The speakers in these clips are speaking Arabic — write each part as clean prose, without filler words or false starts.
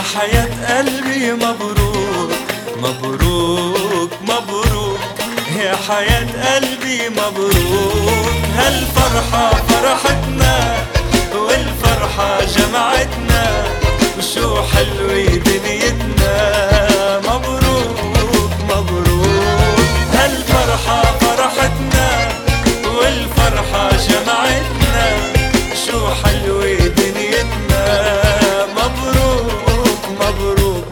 حياة قلبي مبروك مبروك مبروك، يا حياة قلبي مبروك. هالفرحة فرحتنا والفرحة جمعتنا، وشو حلوة دنيتنا. مبروك مبروك، هالفرحة فرحتنا والفرحة جمعتنا، شو حلوة دنيتنا. مبروك مبروك.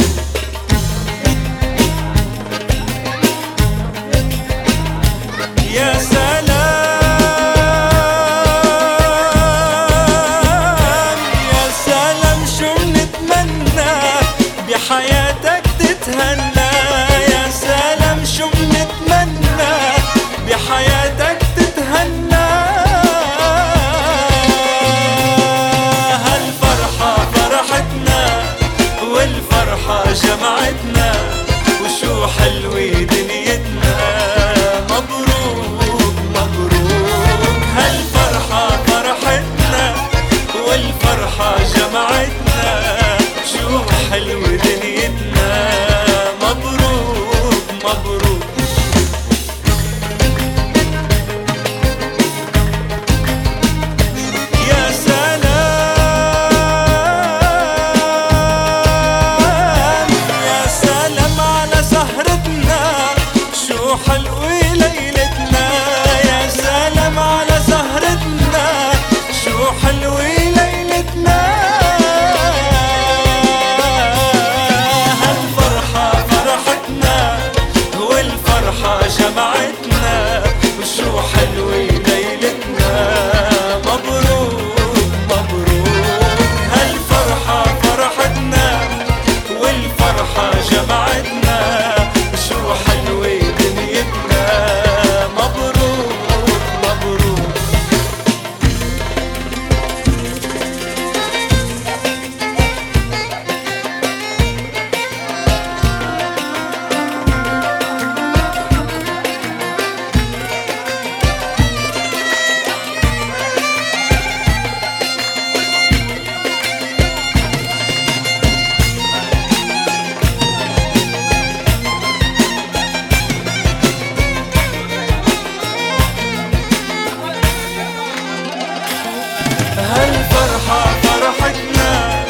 يا سلام يا سلام، شو بنتمنى بحياتك تتهنى. يا سلام شو بنتمنى بحياتك تتهنى. هالفرحة فرحتنا والفرحة جمعتنا، وشو حلوة